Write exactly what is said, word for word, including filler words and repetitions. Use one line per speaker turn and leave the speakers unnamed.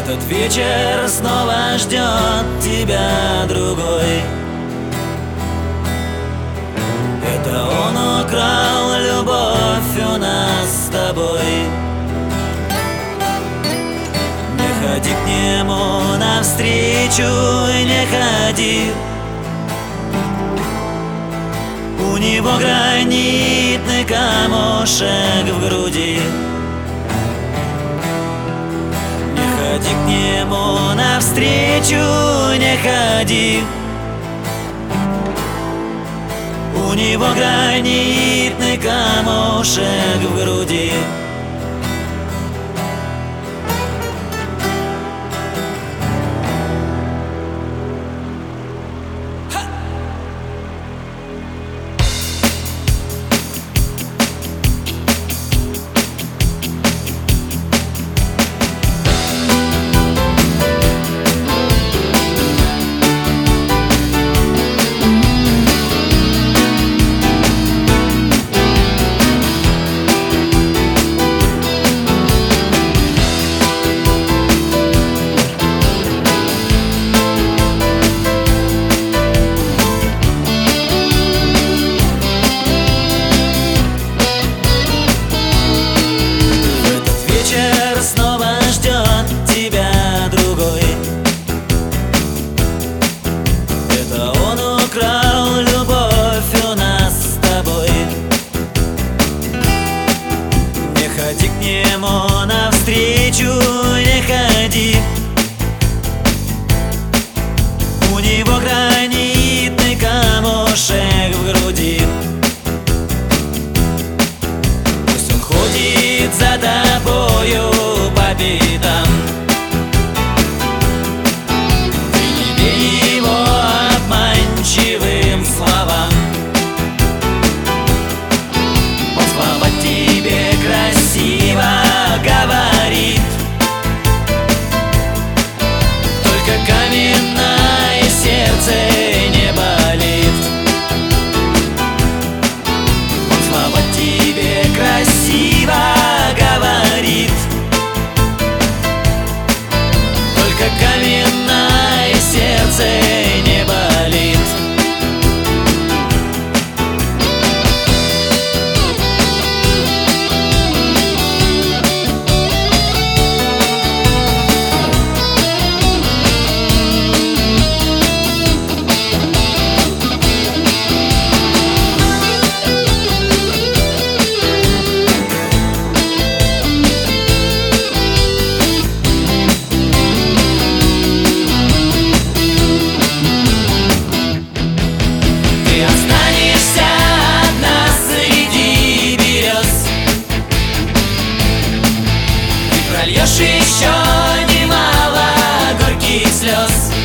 Этот вечер снова ждет тебя другой. Это он украл любовь у нас с тобой. Не ходи к нему навстречу, не ходи. У него гранитный камушек в груди. Не ходи к нему навстречу, не ходи. У него гранитный камушек в груди. Ходи к нему навстречу, не ходи. У него гранитный камушек в груди. Пусть он ходит за тобою по пятам. Ты не верь его обманчивым словам. Он слова тебе красиво говорит, только каменное сердце не болит. Он слова тебе красиво говорит, только каменное сердце не болит. Прольешь еще немало горьких слез.